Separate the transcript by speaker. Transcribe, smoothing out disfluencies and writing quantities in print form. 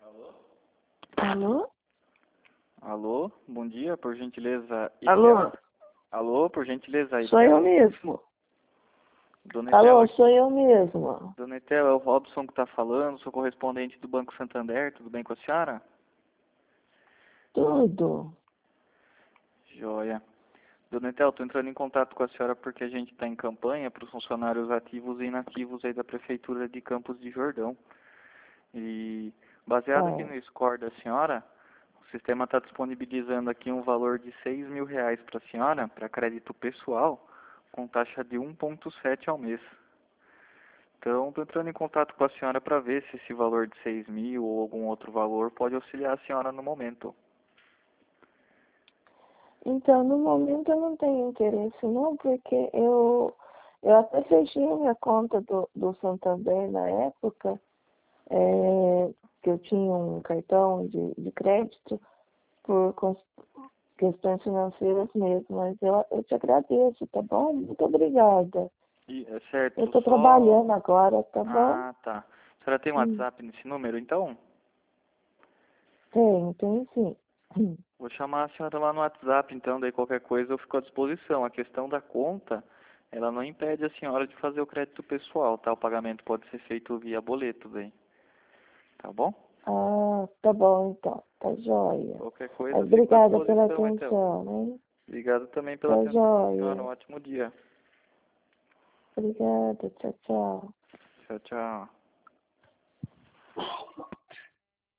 Speaker 1: Alô?
Speaker 2: Alô?
Speaker 1: Alô, bom dia, por gentileza.
Speaker 2: Alô?
Speaker 1: Alô, por gentileza.
Speaker 2: Sou eu mesmo.
Speaker 1: Dona
Speaker 2: Alô,
Speaker 1: Etel,
Speaker 2: sou eu mesmo.
Speaker 1: Dona Etel, é o Robson que está falando, sou correspondente do Banco Santander, tudo bem com a senhora?
Speaker 2: Tudo.
Speaker 1: Joia. Dona Etel, estou entrando em contato com a senhora porque a gente está em campanha para os funcionários ativos e inativos aí da Prefeitura de Campos de Jordão. E baseado aqui
Speaker 2: Ah,
Speaker 1: no score da senhora, o sistema está disponibilizando aqui um valor de R$ 6.000 para a senhora, para crédito pessoal, com taxa de 1,7 ao mês. Então, estou entrando em contato com a senhora para ver se esse valor de 6.000 ou algum outro valor pode auxiliar a senhora no momento.
Speaker 2: então, no momento eu não tenho interesse não, porque eu até fechei a minha conta do Santander na época, que eu tinha um cartão de crédito por questões financeiras mesmo, mas eu te agradeço, tá bom? Muito obrigada.
Speaker 1: E é certo,
Speaker 2: Eu estou
Speaker 1: só...
Speaker 2: trabalhando agora, tá bom?
Speaker 1: Ah, tá. A senhora tem um WhatsApp nesse número, então?
Speaker 2: Tem sim.
Speaker 1: Vou chamar a senhora lá no WhatsApp, então, daí qualquer coisa eu fico à disposição. A questão da conta, ela não impede a senhora de fazer o crédito pessoal, tá? O pagamento pode ser feito via boleto, daí. Tá bom?
Speaker 2: Ah, tá bom então, tá joia.
Speaker 1: Qualquer coisa eu fico à
Speaker 2: Obrigada pela
Speaker 1: disposição, então.
Speaker 2: atenção, hein?
Speaker 1: Obrigado também pela
Speaker 2: Tá
Speaker 1: atenção da senhora. Um
Speaker 2: joia.
Speaker 1: ótimo dia.
Speaker 2: Obrigada, tchau, tchau.
Speaker 1: Tchau, tchau.